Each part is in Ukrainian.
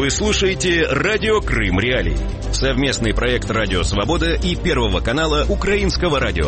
Вы слушаете «Радио Крым Реалии». Совместный проект «Радио Свобода» и Первого канала Украинского радио.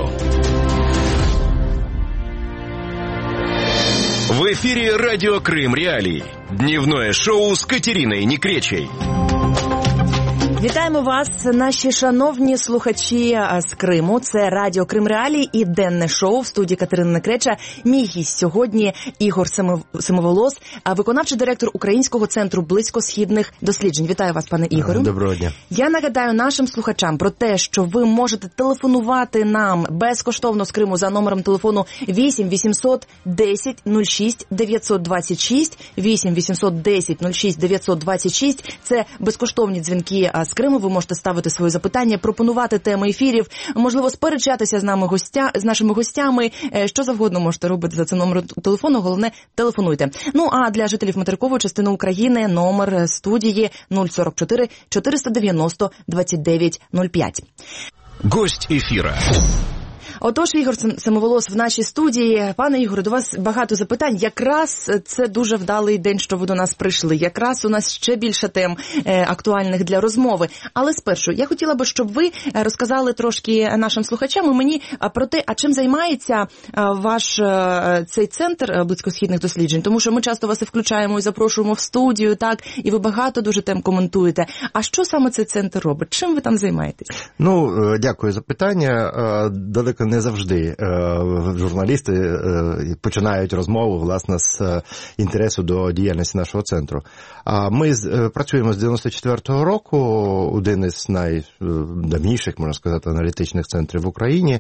В эфире «Радио Крым Реалии». Дневное шоу з Катериною Некречей. Вітаємо вас, наші шановні слухачі з Криму. Це Радіо Крим Реалії і денне шоу в студії Катерина Некреча. Мій гість сьогодні Ігор Семиволос, виконавчий директор Українського центру близькосхідних досліджень. Вітаю вас, пане Ігорю. Доброго дня. Я нагадаю нашим слухачам про те, що ви можете телефонувати нам безкоштовно з Криму за номером телефону 8 800 10 06 926, 8 800 10 06 926. Це безкоштовні дзвінки з Криму. Ви можете ставити свої запитання, пропонувати теми ефірів, можливо, сперечатися з нашими гостями. Що завгодно можете робити за цим номером телефону, головне, телефонуйте. Ну, а для жителів материкової частини України номер студії 044 490 2905. Гость ефіра. Отож, Ігор Семиволос в нашій студії. Пане Ігоре, до вас багато запитань. Якраз це дуже вдалий день, що ви до нас прийшли. Якраз у нас ще більше тем актуальних для розмови. Але спершу, я хотіла би, щоб ви розказали трошки нашим слухачам і мені про те, а чим займається ваш цей центр близькосхідних досліджень. Тому що ми часто вас і включаємо, і запрошуємо в студію, так, і ви багато дуже тем коментуєте. А що саме цей центр робить? Чим ви там займаєтесь? Ну, дякую за питання. Далеко не завжди журналісти починають розмову, власне, з інтересу до діяльності нашого центру. Ми працюємо з 94-го року, один із найдавніших, можна сказати, аналітичних центрів в Україні.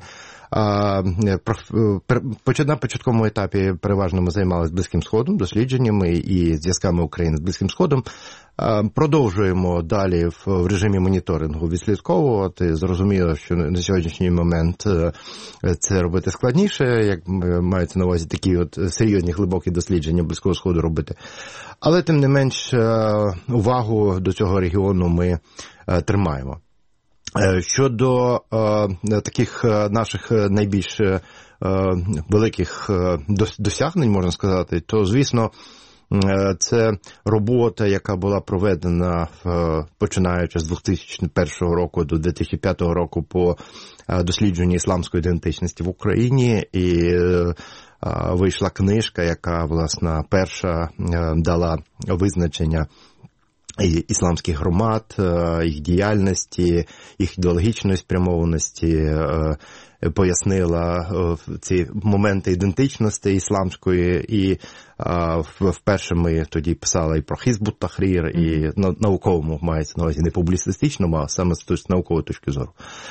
На початковому етапі переважно ми займалися Близьким Сходом, дослідженнями і зв'язками України з Близьким Сходом. Продовжуємо далі в режимі моніторингу відслідковувати. Зрозуміло, що на сьогоднішній момент це робити складніше, як мається на увазі такі от серйозні глибокі дослідження Близького Сходу робити. Але тим не менш увагу до цього регіону ми тримаємо. Щодо таких наших найбільш великих досягнень, можна сказати, то, звісно, це робота, яка була проведена починаючи з 2001 року до 2005 року по дослідженню ісламської ідентичності в Україні. І вийшла книжка, яка, власне, перша дала визначення ісламських громад, їх діяльності, їх ідеологічної спрямованості, пояснила ці моменти ідентичності ісламської, і вперше ми тоді писали і про Хізбут Тахрір, і на науковому, мається на увазі, не публіцистичному, а саме з наукової точки зору.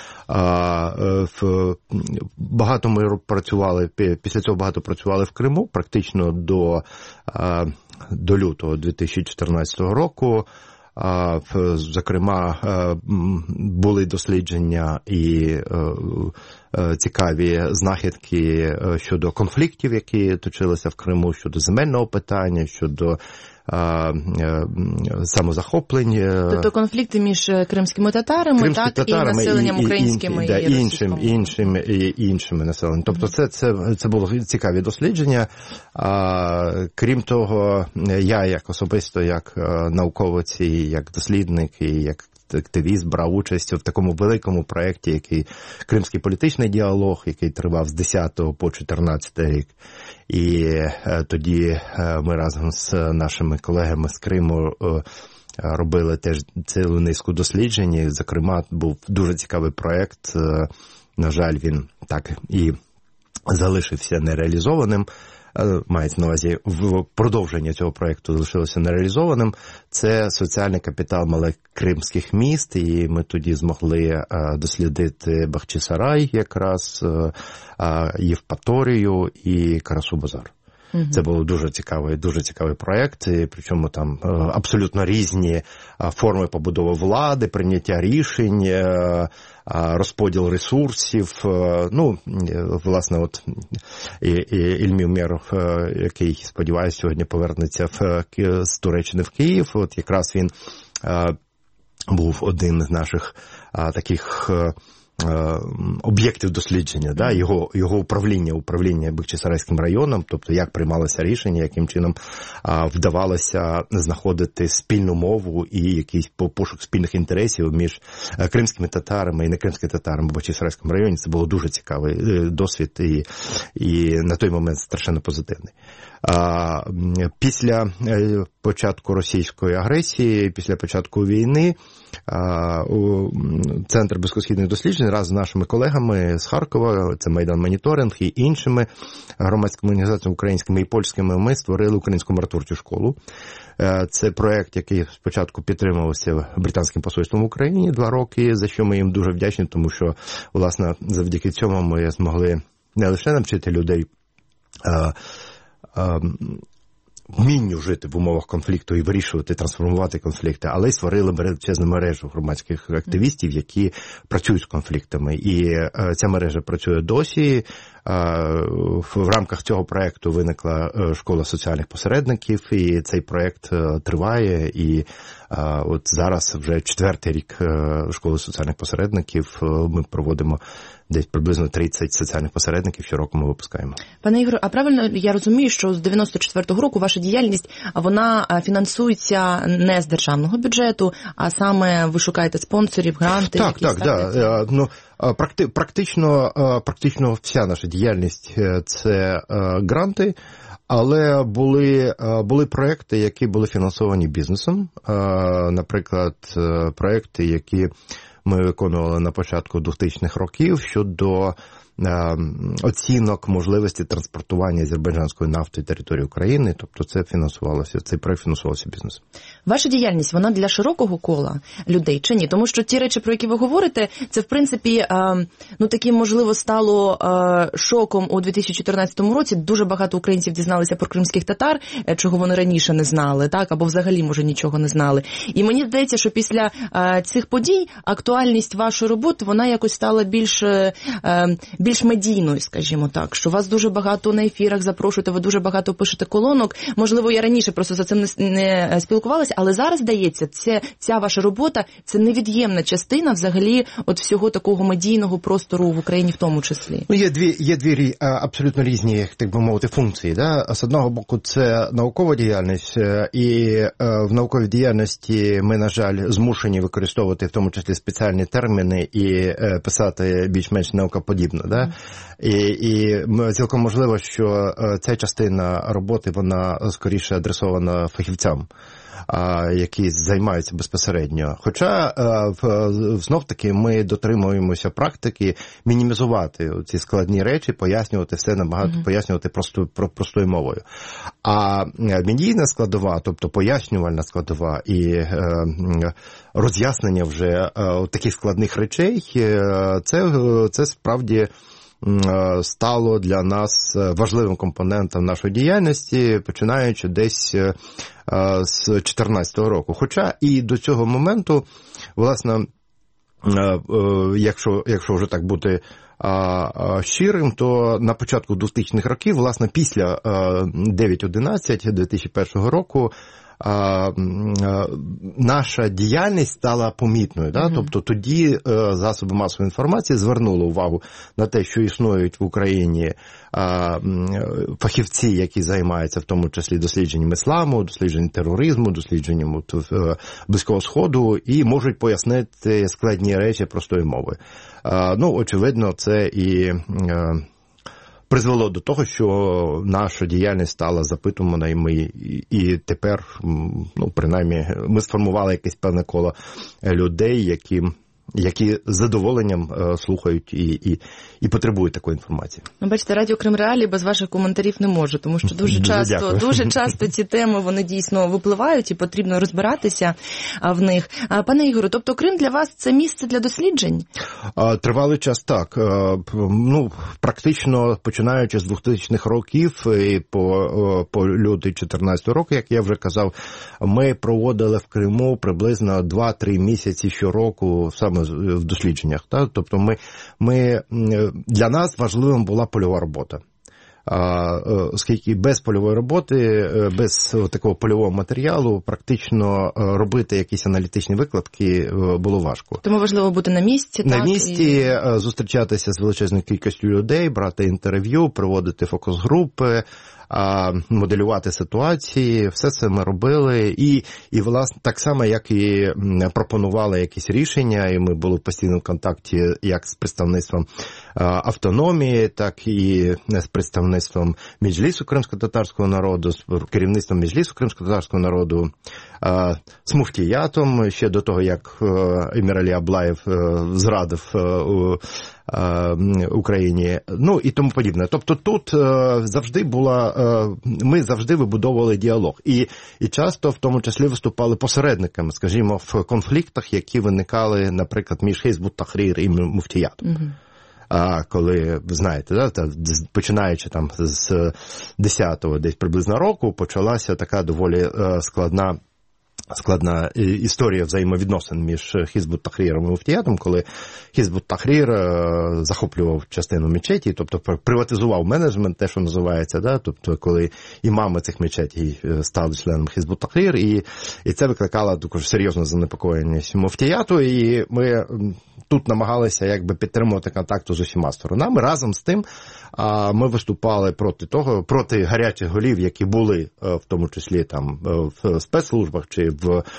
Багато ми працювали, після цього багато працювали в Криму, практично до лютого 2014 року. Зокрема, були дослідження і цікаві знахідки щодо конфліктів, які точилися в Криму, щодо земельного питання, щодо самозахоплень. Тобто конфлікти між кримськими татарами, і населенням українським і іншими населенням. Тобто це були цікаві дослідження. Крім того, я як особисто, як науковець, і як дослідник, і як активіст брав участь в такому великому проєкті, який Кримський політичний діалог, який тривав з 10 по 14 рік. І тоді ми разом з нашими колегами з Криму робили теж цілу низку досліджень. Зокрема, був дуже цікавий проєкт. На жаль, він так і залишився нереалізованим. Мається на увазі, в продовження цього проєкту залишилося нереалізованим. Це соціальний капітал малих кримських міст, і ми тоді змогли дослідити Бахчисарай якраз, Євпаторію і Карасу-Базар. Це був дуже цікавий проєкт, причому там абсолютно різні форми побудови влади, прийняття рішень, розподіл ресурсів. Ну, власне, от Ільмі Умєров, який, сподіваюся, сьогодні повернеться з Туреччини в Київ, от якраз він був один з наших таких об'єктів дослідження, да, його управління Бахчисарайським районом, тобто як приймалося рішення, яким чином вдавалося знаходити спільну мову і якийсь пошук спільних інтересів між кримськими татарами і некримськими татарами в Бахчисарайському районі. Це було дуже цікавий досвід і на той момент страшенно позитивний. Після початку російської агресії, після початку війни, Центр близькосхідних досліджень разом з нашими колегами з Харкова, це Майдан Моніторинг і іншими громадськими організаціями українськими і польськими, ми створили Українську миротворчу школу. Це проєкт, який спочатку підтримувався британським посольством в Україні 2 роки, за що ми їм дуже вдячні, тому що, власне, завдяки цьому ми змогли не лише навчити людей вмінню жити в умовах конфлікту і вирішувати, трансформувати конфлікти, але й створили величезну мережу громадських активістів, які працюють з конфліктами. І ця мережа працює досі. В рамках цього проєкту виникла школа соціальних посередників, і цей проєкт триває. І от зараз вже 4-й рік школи соціальних посередників. Ми проводимо десь приблизно 30 соціальних посередників щороку ми випускаємо. Пане Ігорю, а правильно я розумію, що з 94-го року ваша діяльність, вона фінансується не з державного бюджету, а саме ви шукаєте спонсорів, гранти? Так. Ну, практично вся наша діяльність – це гранти, але були проекти, які були фінансовані бізнесом. Наприклад, проекти, які ми виконували на початку 2000-х років щодо оцінок можливості транспортування азербайджанської нафти території України, тобто цей проект фінансувався бізнесом. Ваша діяльність, вона для широкого кола людей чи ні? Тому що ті речі, про які ви говорите, це, в принципі, таким, можливо, стало шоком у 2014 році. Дуже багато українців дізналися про кримських татар, чого вони раніше не знали, так, або взагалі, може, нічого не знали. І мені здається, що після цих подій актуальність вашої роботи, вона якось стала більш медійною, скажімо так, що вас дуже багато на ефірах запрошуєте, ви дуже багато пишете колонок. Можливо, я раніше просто за цим не спілкувалася, але зараз, здається, ця ваша робота – це невід'ємна частина взагалі от всього такого медійного простору в Україні в тому числі. Ну, є дві абсолютно різні, так би мовити, функції. Да? З одного боку, це наукова діяльність, і в науковій діяльності ми, на жаль, змушені використовувати в тому числі спеціальні терміни і писати більш-менш наукоподібно. Да? І цілком можливо, що ця частина роботи, вона скоріше адресована фахівцям, які займаються безпосередньо. Хоча, знов-таки, ми дотримуємося практики мінімізувати ці складні речі, пояснювати все пояснювати простою мовою. А медійна складова, тобто пояснювальна складова і роз'яснення вже таких складних речей, це справді стало для нас важливим компонентом нашої діяльності, починаючи десь з 2014 року. Хоча і до цього моменту, власне, якщо вже так бути щирим, то на початку 2000-х років, власне, після 9.11 2001 року, наша діяльність стала помітною. Да? Тобто тоді засоби масової інформації звернули увагу на те, що існують в Україні фахівці, які займаються в тому числі дослідженням ісламу, дослідженням тероризму, дослідженням Близького Сходу і можуть пояснити складні речі простою мовою. Очевидно, це і призвело до того, що наша діяльність стала запитуваною, і тепер, принаймні, ми сформували якесь певне коло людей, які з задоволенням слухають і потребують такої інформації. Бачите, Радіо Крим Реалії без ваших коментарів не може, тому що дуже часто ці теми, вони дійсно випливають і потрібно розбиратися в них. Пане Ігорю, тобто Крим для вас – це місце для досліджень? Тривалий час так. Практично починаючи з 2000-х років і по лютий 2014 року, як я вже казав, ми проводили в Криму приблизно 2-3 місяці щороку саме в дослідженнях. Так? Тобто для нас важливим була польова робота. оскільки без польової роботи, без такого польового матеріалу практично робити якісь аналітичні викладки було важко. Тому важливо бути на місці, на місці, зустрічатися з величезною кількістю людей, брати інтерв'ю, проводити фокус-групи, моделювати ситуації, все це ми робили, і власне, так само, як і пропонували якісь рішення, і ми були в постійному контакті як з представництвом автономії, так і з представництвом Меджлісу кримсько-татарського народу, з керівництвом Меджлісу кримсько-татарського народу, з муфтіятом, ще до того, як Емір Аблаєв зрадив Україні, ну і тому подібне. Тобто тут завжди ми завжди вибудовували діалог. І часто, в тому числі, виступали посередниками, скажімо, в конфліктах, які виникали, наприклад, між Хізбут Тахрір і муфтіятом. Коли, ви знаєте, починаючи там з 10-го десь приблизно року, почалася така доволі складна історія взаємовідносин між Хізбут Тахріром і муфтіятом, коли Хізбут Тахрір захоплював частину мечеті, тобто приватизував менеджмент, те, що називається, да? Тобто коли імами цих мечетей стали членами Хізбут Тахрір, і це викликало також серйозне занепокоєння муфтіяту, і ми тут намагалися якби підтримувати контакт з усіма сторонами. Разом з тим ми виступали проти гарячих голів, які були в тому числі там в спецслужбах чи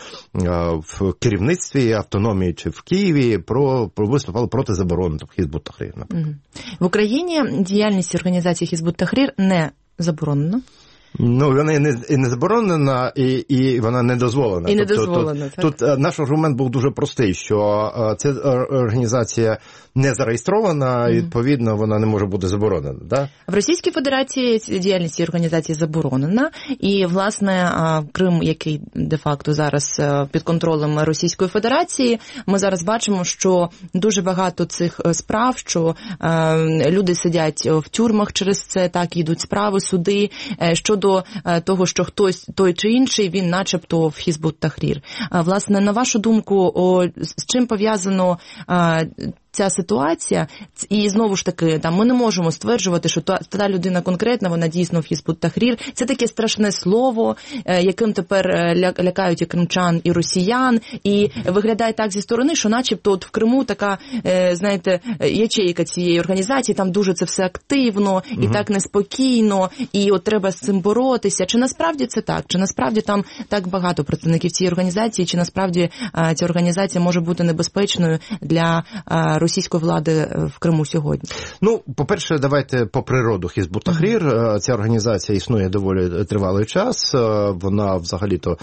в керівництві автономії чи в Києві, виступали проти заборони Хізбут Тахрір. В Україні діяльність організації Хізбут Тахрір не заборонена. Ну, вона не заборонена, і вона не дозволена. І не дозволена, так. Тут наш аргумент був дуже простий, що ця організація не зареєстрована, і, відповідно, вона не може бути заборонена. Да? В Російській Федерації діяльність цієї організації заборонена, і, власне, Крим, який де-факто зараз під контролем Російської Федерації, ми зараз бачимо, що дуже багато цих справ, що люди сидять в тюрмах через це, так, йдуть справи, суди, щодо того, що хтось, той чи інший, він начебто в Хізбут Тахрір. Власне, на вашу думку, з чим пов'язано ця ситуація? І знову ж таки, там ми не можемо стверджувати, що та людина конкретна, вона дійсно в Хізбут Тахрір. Це таке страшне слово, яким тепер лякають і кримчан, і росіян, і виглядає так зі сторони, що начебто от в Криму така, знаєте, ячейка цієї організації, там дуже це все активно, і так неспокійно, і от треба з цим боротися. Чи насправді це так? Чи насправді там так багато представників цієї організації? Чи насправді ця організація може бути небезпечною для російської влади в Криму сьогодні? Ну, по-перше, давайте по природу Хізбут Тахрір. Ця організація існує доволі тривалий час. Вона взагалі-то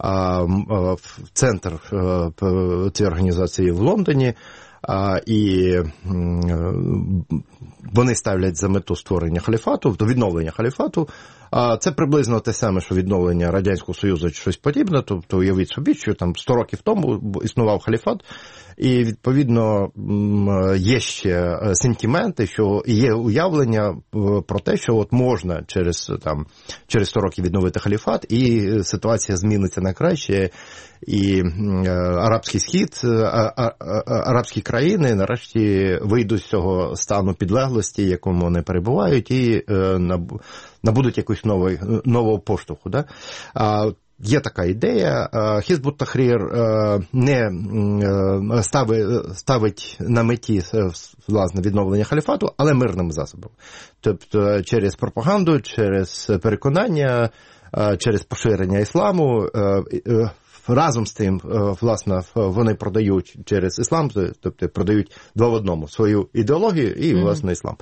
центр цієї організації в Лондоні. І вони ставлять за мету створення халіфату, відновлення халіфату. Це приблизно те саме, що відновлення Радянського Союзу чи щось подібне. Тобто уявіть собі, що там 100 років тому існував халіфат, і, відповідно, є ще сентименти, що є уявлення про те, що от можна через 100 років відновити халіфат, і ситуація зміниться на краще, і арабський схід, арабські країни нарешті вийдуть з цього стану підлеглості, в якому вони перебувають, і набудуть якусь нового поштовху. Да? Є така ідея. Хізбут Тахрір не ставить на меті власне відновлення халіфату, але мирним засобом. Тобто через пропаганду, через переконання, через поширення ісламу. Разом з тим, власне, вони продають через іслам, тобто продають два в одному свою ідеологію і, власне, іслам.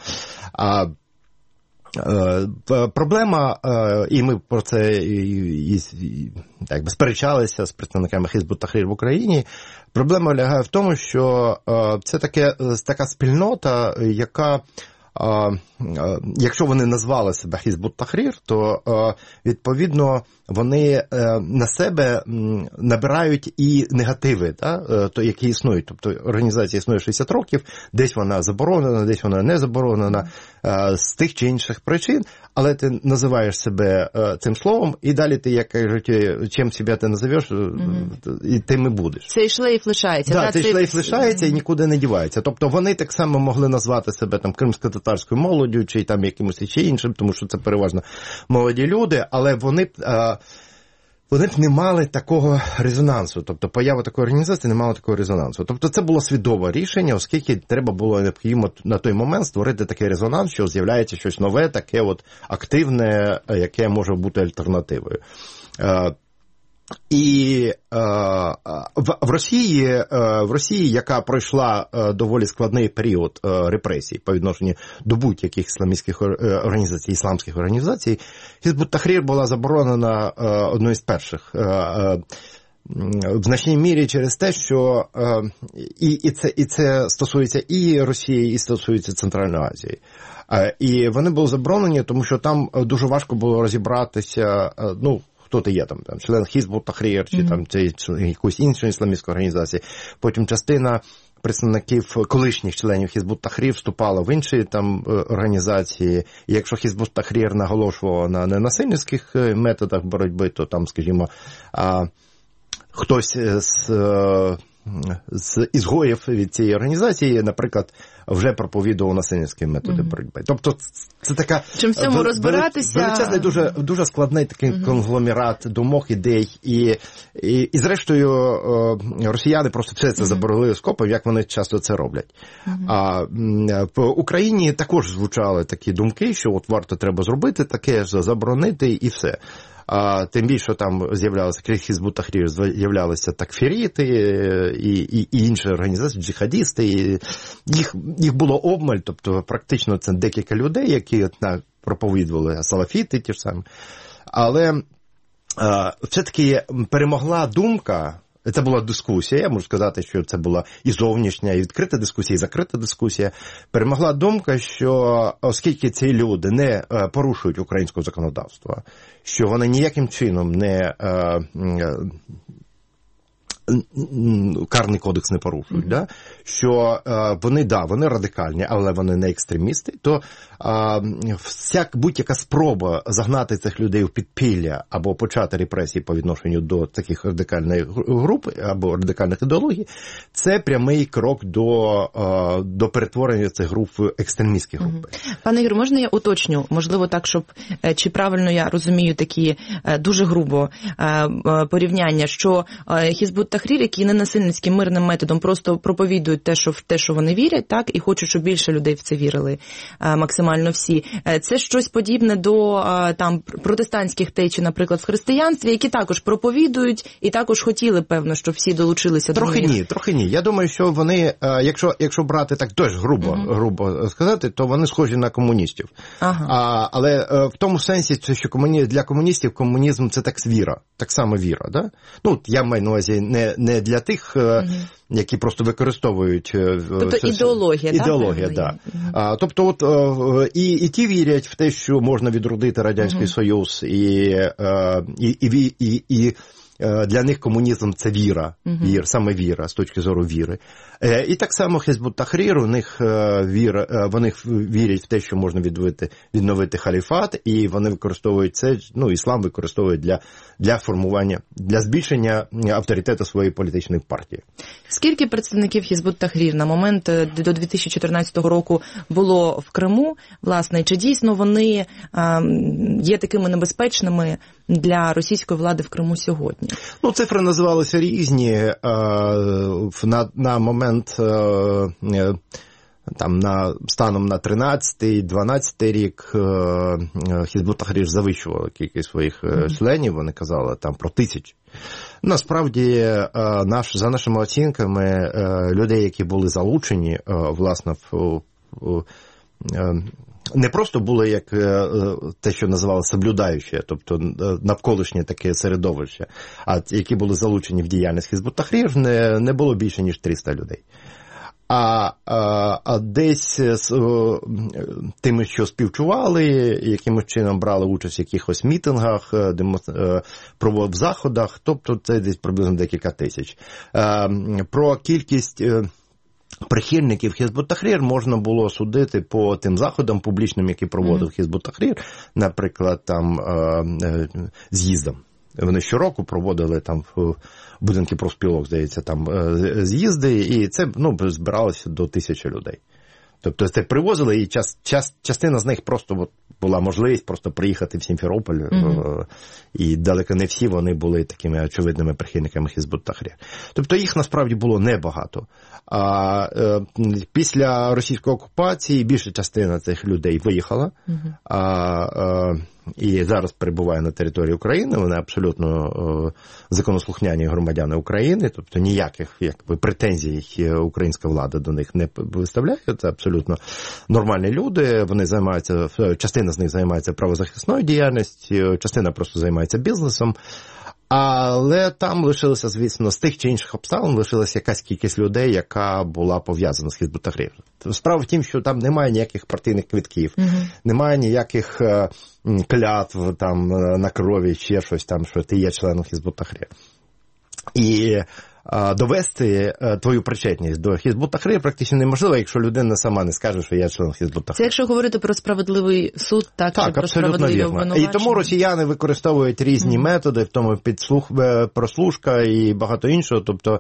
Проблема, і ми про це якби сперечалися з представниками Хізбут Тахрір в Україні, проблема лягає в тому, що це така спільнота, яка, якщо вони назвали себе Хізбут Тахрір, то, відповідно, вони на себе набирають і негативи, які існують. Тобто організація існує 60 років, десь вона заборонена, десь вона не заборонена, з тих чи інших причин, але ти називаєш себе цим словом, і далі ти, як кажуть, чим себе ти називеш, і тим і будеш. Цей шлейф лишається. Так, цей шлейф лишається і нікуди не дівається. Тобто вони так само могли назвати себе там кримсько татарською молоддю, чи там якимось ще іншим, тому що це переважно молоді люди, але вони б не мали такого резонансу, тобто поява такої організації не мала такого резонансу. Тобто це було свідоме рішення, оскільки треба було необхідно на той момент створити такий резонанс, що з'являється щось нове, таке от активне, яке може бути альтернативою. І в Росії, яка пройшла доволі складний період репресій по відношенню до будь-яких ісламських організацій, Хізбут Тахрір була заборонена одною з перших. В значній мірі через те, що і це стосується і Росії, і стосується Центральної Азії. І вони були заборонені, тому що там дуже важко було розібратися, хто ти є, там член Хізбут Тахрір, чи там якоїсь іншої ісламістської організації. Потім частина представників колишніх членів Хізбут Тахрір вступала в інші там організації. І якщо Хізбут Тахрір наголошував на ненасильницьких методах боротьби, то там, скажімо, хтось з ізгоїв від цієї організації, наприклад, вже проповідував насильницькі методи боротьби. Тобто це така чим в цьому розбиратися? Величезний, дуже складний такий конгломерат думок, ідей. І зрештою, росіяни просто все це заборонили скопом, як вони часто це роблять. А в Україні також звучали такі думки, що от варто треба зробити таке, заборонити і все. Тим більше там з'являлися, крім Хізбут Тахрір, з'являлися такфіріти і інші організації, джихадісти. І їх було обмаль, тобто практично це декілька людей, які проповідували, салафіти ті ж самі. Але все-таки перемогла думка. Це була дискусія, я можу сказати, що це була і зовнішня, і відкрита дискусія, і закрита дискусія. Перемогла думка, що оскільки ці люди не порушують українського законодавства, що вони ніяким чином не карний кодекс не порушують, да? Що вони радикальні, але вони не екстремісти, то будь-яка спроба загнати цих людей в підпілля або почати репресії по відношенню до таких радикальних груп або радикальних ідеологій, це прямий крок до перетворення цих груп в екстремістські групи. Пане Ігор, можна я уточню? Можливо, так, щоб, чи правильно я розумію такі дуже грубо порівняння, що Хізбут Тахрір, які ненасильницьким мирним методом просто проповідують те, що вони вірять, так, і хочуть, щоб більше людей в це вірили, максимально всі. Це щось подібне до там протестантських течій, наприклад, в християнстві, які також проповідують і також хотіли, певно, щоб всі долучилися до них. Трохи ні. Я думаю, що вони, якщо брати так теж грубо сказати, то вони схожі на комуністів. Але в тому сенсі, що для комуністів комунізм – це так віра, так само віра. Да? Я маю на увазі не для тих, які просто використовують... Тобто ідеологія, так? Ідеологія, так. Да. Тобто і ті вірять в те, що можна відродити Радянський Союз, і для них комунізм – це віра, саме віра, з точки зору віри. І так само Хізбут Тахрір, вони вірять в те, що можна відновити халіфат, і вони використовують це, іслам використовують для формування, для збільшення авторитету своєї політичної партії. Скільки представників Хізбут Тахрір на момент до 2014 року було в Криму, власне, чи дійсно вони є такими небезпечними для російської влади в Криму сьогодні? Цифри називалися різні. На момент станом на 13-12 рік Хізбут Тахрір завищувала кількість своїх членів, вони казали там про 1000. Насправді, за нашими оцінками, людей, які були залучені, власне, не просто були як те, що називали соблюдаючі, тобто навколишнє таке середовище, а які були залучені в діяльність Хізбут Тахрір, не було більше, ніж 300 людей. А десь тими, що співчували, якимось чином брали участь в якихось мітингах, в заходах, тобто це десь приблизно декілька тисяч. Про кількість прихильників Хізбут Тахрір можна було судити по тим заходам публічним, які проводив Хізбут Тахрір, наприклад, там з'їздом. Вони щороку проводили там в будинки профспілок, здається, там з'їзди, і це збиралося до 1000 людей. Тобто це привозили, і частина з них просто була можливість просто приїхати в Сімферополь, і далеко не всі вони були такими очевидними прихильниками Хізбут Тахрір. Тобто їх насправді було небагато. Після російської окупації більша частина цих людей виїхала, і зараз перебуває на території України. Вони абсолютно законослухняні громадяни України, тобто ніяких претензій українська влада до них не виставляє. Це абсолютно нормальні люди. Вони займаються, частина з них займається правозахисною діяльністю, частина просто займається бізнесом. Але там лишилося, звісно, з тих чи інших обставин лишилася якась кількість людей, яка була пов'язана з Хізбут Тахрір. Справа в тім, що там немає ніяких партійних квитків, немає ніяких клятв там на крові, ще щось там, що ти є членом Хізбут Тахрір. І довести твою причетність до Хізбут Тахрір практично неможливо, якщо людина сама не скаже, що я член Хізбут Тахрір. Це якщо говорити про справедливий суд, так чи про справедливі обвинувачення. І тому росіяни використовують різні методи, в тому прослушка і багато іншого, тобто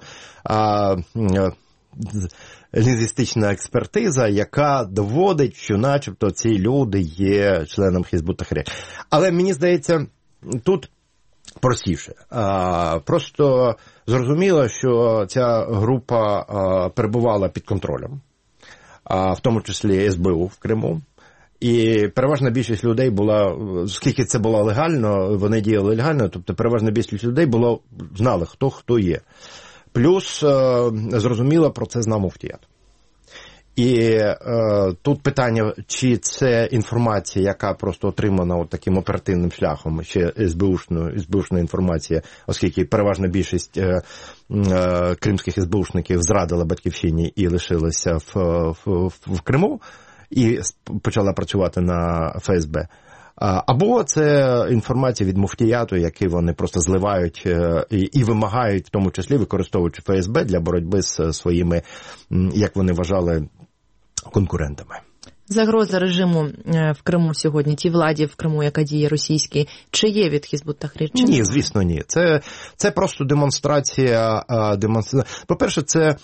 лінгвістична експертиза, яка доводить, що начебто ці люди є членом Хізбут Тахрір. Але мені здається, тут простіше. Просто зрозуміло, що ця група перебувала під контролем, в тому числі СБУ в Криму. І переважна більшість людей була, оскільки це було легально, вони діяли легально, тобто переважна більшість людей знали, хто є. Плюс, зрозуміло, про це знав Муфтіят. І тут питання, чи це інформація, яка просто отримана таким оперативним шляхом, ще СБУшна інформація, оскільки переважна більшість кримських СБУшників зрадила батьківщині і лишилася в Криму, і почала працювати на ФСБ. Або це інформація від Муфтіяту, яку вони просто зливають і вимагають, в тому числі використовуючи ФСБ для боротьби з своїми, як вони вважали, конкурентами. Загроза режиму в Криму сьогодні, тій владі в Криму, яка діє російській, чи є від Хізбут Тахрір? Ні, звісно, ні. Це просто демонстрація. По-перше, це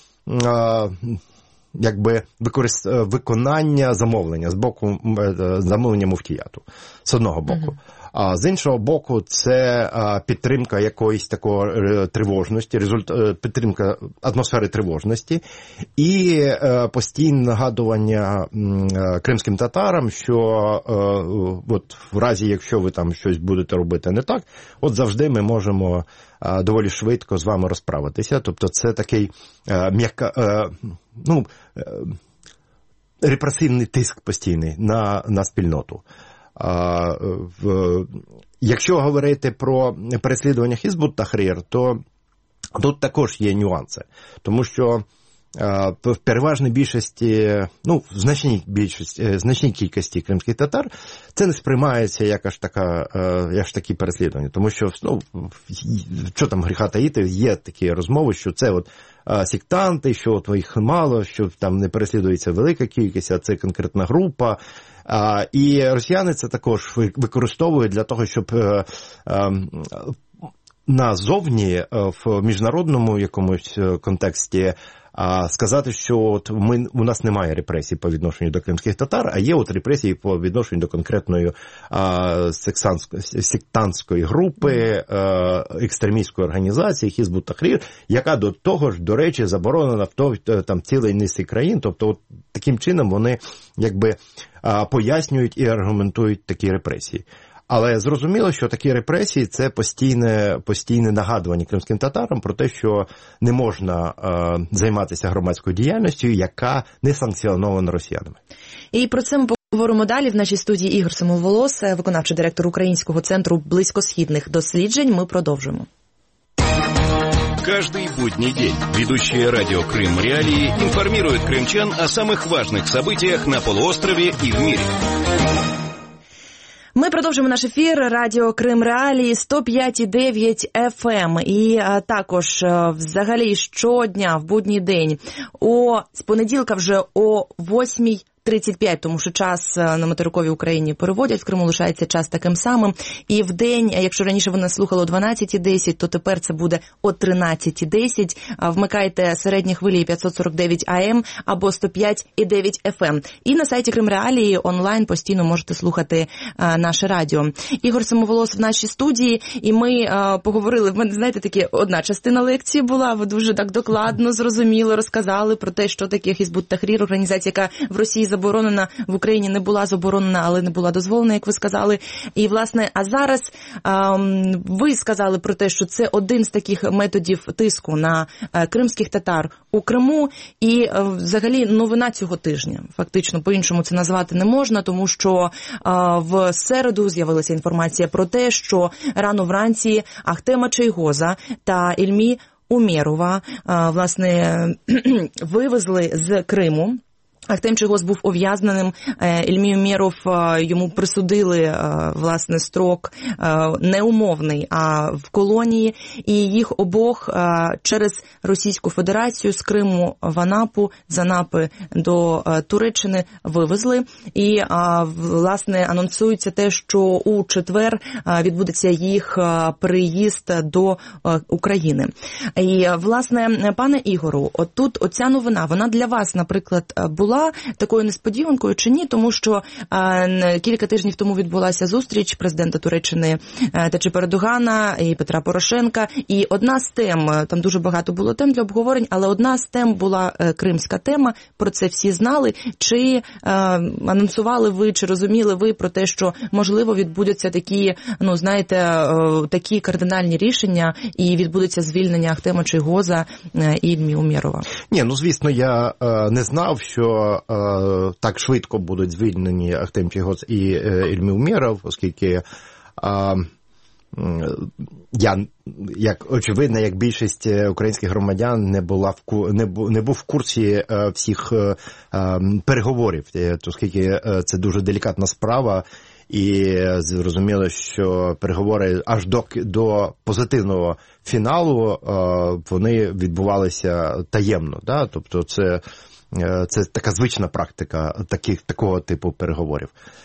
якби виконання замовлення з боку замовлення Муфтіяту, з одного боку. А з іншого боку, це підтримка якоїсь такої тривожності, підтримка атмосфери тривожності і постійне нагадування кримським татарам, що от в разі, якщо ви там щось будете робити не так, от завжди ми можемо доволі швидко з вами розправитися. Тобто це такий репресивний тиск постійний на спільноту. Якщо говорити про переслідування Хізбут Тахрір, то тут також є нюанси. Тому що в переважній більшості, в значній кількості кримських татар це не сприймається як аж такі переслідування. Тому що, що там гріха таїти, є такі розмови, що це от сектанти, що от їх мало, що там не переслідується велика кількість, а це конкретна група. І росіяни це також використовують для того, щоб назовні в міжнародному якомусь контексті сказати, що от у нас немає репресій по відношенню до кримських татар, а є от репресії по відношенню до конкретної сектантської групи, екстремістської організації Хізбут Тахрір, яка до того ж, до речі, заборонена в цілій низці країн. Тобто от таким чином вони якби пояснюють і аргументують такі репресії. Але зрозуміло, що такі репресії – це постійне нагадування кримським татарам про те, що не можна займатися громадською діяльністю, яка не санкціонована росіянами. І про це ми поговоримо далі. В нашій студії Ігор Самоволос, виконавчий директор Українського центру близькосхідних досліджень. Ми продовжимо. Каждый будний день ведущие радио «Крым Реалии» информируют крымчан о самых важных событиях на полуострове и в мире. Ми продовжуємо наш ефір. Радіо Крим Реалії 105,9 FM. І також взагалі щодня в будній день з понеділка вже о 8:30 6:35, тому що час на материковій Україні переводять, в Криму лишається час таким самим. І в день, якщо раніше ви нас слухали о 12:10, то тепер це буде о 13:10. Вмикайте середні хвилі 549 АМ або 105,9 ФМ. І на сайті Крим Реалії онлайн постійно можете слухати наше радіо. Ігор Самоволос в нашій студії, і ми поговорили, в мене, знаєте, такі, одна частина лекції була, ви дуже так докладно, зрозуміло розказали про те, що таке Хізбут Тахрір, організація, яка в Росії заборонена, в Україні не була заборонена, але не була дозволена, як ви сказали. І, власне, а зараз ви сказали про те, що це один з таких методів тиску на кримських татар у Криму, і взагалі новина цього тижня. Фактично, по-іншому це назвати не можна, тому що в середу з'явилася інформація про те, що рано вранці Ахтема Чийгоза та Ільмі Умєрова, власне, вивезли з Криму. Ахтем Чийгоз був ув'язненим, Ільмі Умєров, йому присудили, власне, строк неумовний, а в колонії, і їх обох через Російську Федерацію з Криму в Анапу, з Анапи до Туреччини вивезли. І, власне, анонсується те, що у четвер відбудеться їх приїзд до України. І, власне, пане Ігору, отут оця новина, вона для вас, наприклад, була такою несподіванкою чи ні? Тому що кілька тижнів тому відбулася зустріч президента Туреччини Таджипа Ердогана і Петра Порошенка. І одна з тем, там дуже багато було тем для обговорень, але одна з тем була кримська тема. Про це всі знали. Чи анонсували ви, чи розуміли ви про те, що, можливо, відбудуться такі, ну, знаєте, такі кардинальні рішення і відбудеться звільнення Ахтема Чийгоза і Ільмі Умєрова? Ні, ну, звісно, я не знав, що так швидко будуть звільнені Ахтем Чийгоз і Ільмі Умєров, оскільки я, як очевидно, як більшість українських громадян не був в курсі всіх переговорів, оскільки це дуже делікатна справа. І зрозуміло, що переговори аж до позитивного фіналу вони відбувалися таємно. Да? Тобто це така звична практика такого типу переговорів.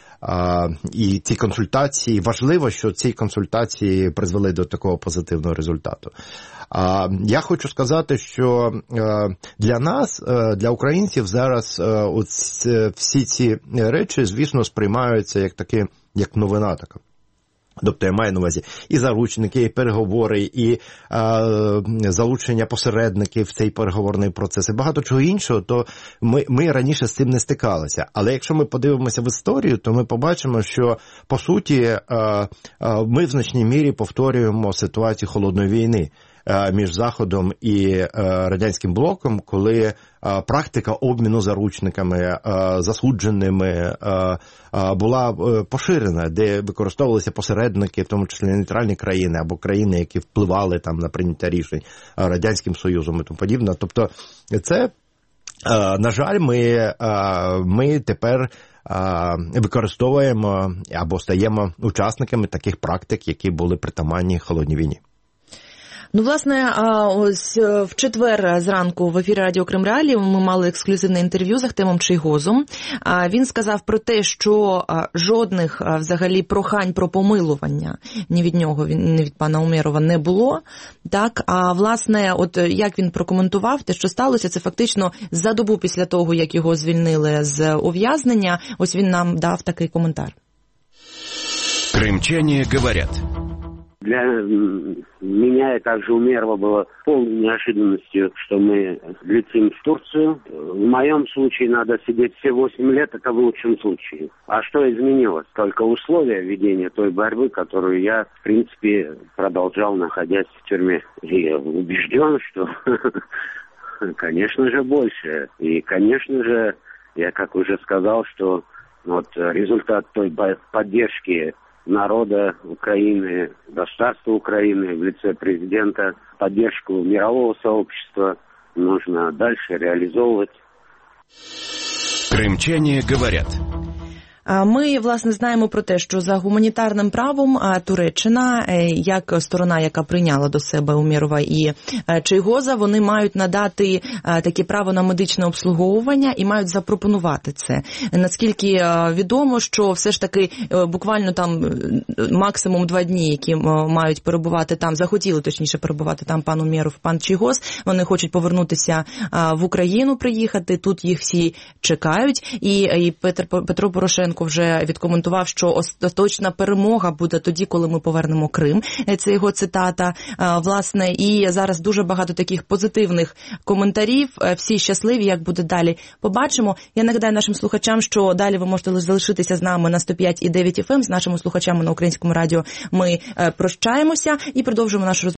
І ці консультації, важливо, що ці консультації призвели до такого позитивного результату. Я хочу сказати, що для нас, для українців зараз всі ці речі, звісно, сприймаються як новина така. Тобто я маю на увазі і заручники, і переговори, і залучення посередників в цей переговорний процес, і багато чого іншого, то ми раніше з цим не стикалися. Але якщо ми подивимося в історію, то ми побачимо, що, по суті, ми в значній мірі повторюємо ситуацію холодної війни між Заходом і Радянським блоком, коли практика обміну заручниками, засудженими була поширена, де використовувалися посередники, в тому числі нейтральні країни або країни, які впливали там на прийняття рішень Радянським Союзом і тому подібне. Тобто це, на жаль, ми тепер використовуємо або стаємо учасниками таких практик, які були притаманні холодній війні. Ну, власне, ось в четвер зранку в ефірі Радіо Крим Реалії ми мали ексклюзивне інтерв'ю з Ахтемом Чийгозом. Він сказав про те, що жодних взагалі прохань про помилування ні від нього, ні від пана Умєрова не було. Так, а власне, от як він прокоментував те, що сталося, це фактично за добу після того, як його звільнили з ув'язнення. Ось він нам дав такий коментар. Крымчане говорят. Для меня и также Умерова было полной неожиданностью, что мы летим в Турцию. В моем случае надо сидеть все 8 лет, это в лучшем случае. А что изменилось? Только условия ведения той борьбы, которую я, в принципе, продолжал, находясь в тюрьме. И я убежден, что, конечно же, больше. И, конечно же, я, как уже сказал, что вот результат той поддержки народа Украины, государства Украины в лице президента, поддержку мирового сообщества нужно дальше реализовывать. Крымчане говорят. Ми, власне, знаємо про те, що за гуманітарним правом Туреччина, як сторона, яка прийняла до себе Умєрова і Чийгоза, вони мають надати таке право на медичне обслуговування і мають запропонувати це. Наскільки відомо, що все ж таки буквально там максимум 2 дні, які мають перебувати там, захотіли, точніше, перебувати там пан Умєров, пан Чийгоз, вони хочуть повернутися в Україну, приїхати, тут їх всі чекають, і Петро Порошенко вже відкоментував, що остаточна перемога буде тоді, коли ми повернемо Крим. Це його цитата. Власне, і зараз дуже багато таких позитивних коментарів. Всі щасливі, як буде далі. Побачимо. Я нагадаю нашим слухачам, що далі ви можете залишитися з нами на 105,9 FM, з нашими слухачами на Українському радіо. Ми прощаємося і продовжуємо нашу розмову.